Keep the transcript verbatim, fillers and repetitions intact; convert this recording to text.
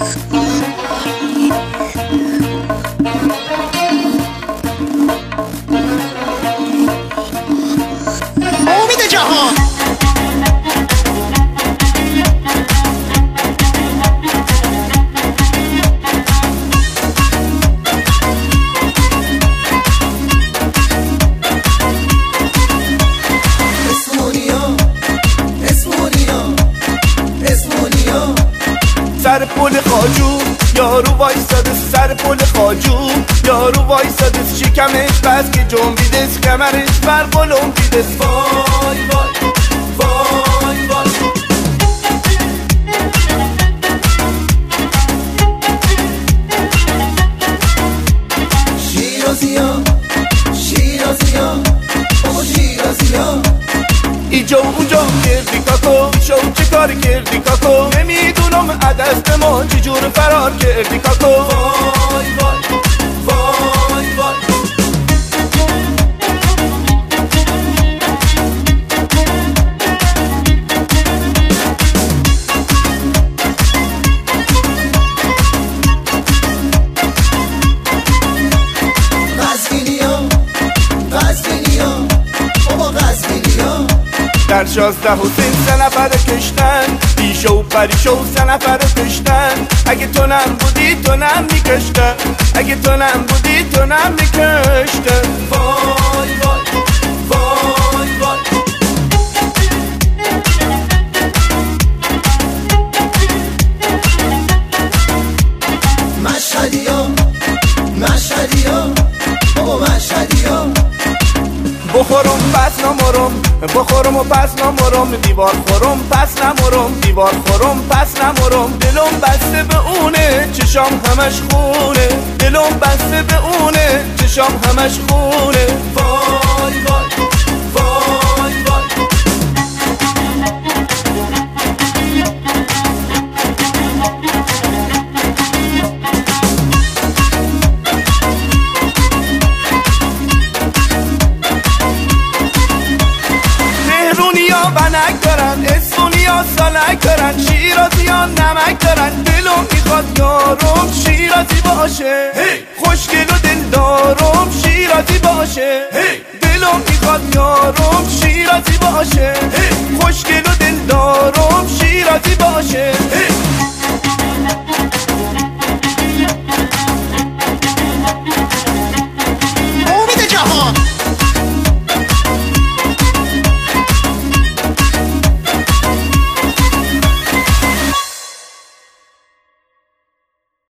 امید جهان سر پل خاجو یارو وایساده، سر پل خاجو یارو وایساده، شکمش بس که جنبیدش، کمرش بر قلم دیدش. وای وای وای وای شیرازی ها شیرازی ها بابا شیرازی ها ایجا اونجا کردی کاکو، شو چه کار کردی کاکو، نمیدونم عدست ما چجور فرار کردی کاکو. وای وای وای وای غزگینی ها غزگینی ها بابا غزگینی ها در شازده حسین سه نفر کشتن، بیشو و پریشو سه نفر کشتن. اگه تو نم بودی تو نم میکشتن، اگه تو نم بودی تو نم میکشتن. وای وای وای وای مشهدی ها مشهدی ها بابا مشهدی ها بخورم پس نمرم، بخورم و پس نمرم، دیوار خورم پس نمرم، دیوار خورم پس نمرم. دلم بسته به اونه چشام همش خونه، دلم بسته به اونه چشام همش خونه. وای وای وای وای بنک دارن، اسونیا سالک دارن، شیرازی ها نمک دارن. دلم میخواد یارم شیرازی باشه، خوشگل و دل دارم شیرازی باشه. دلم میخواد یارم شیرازی باشه،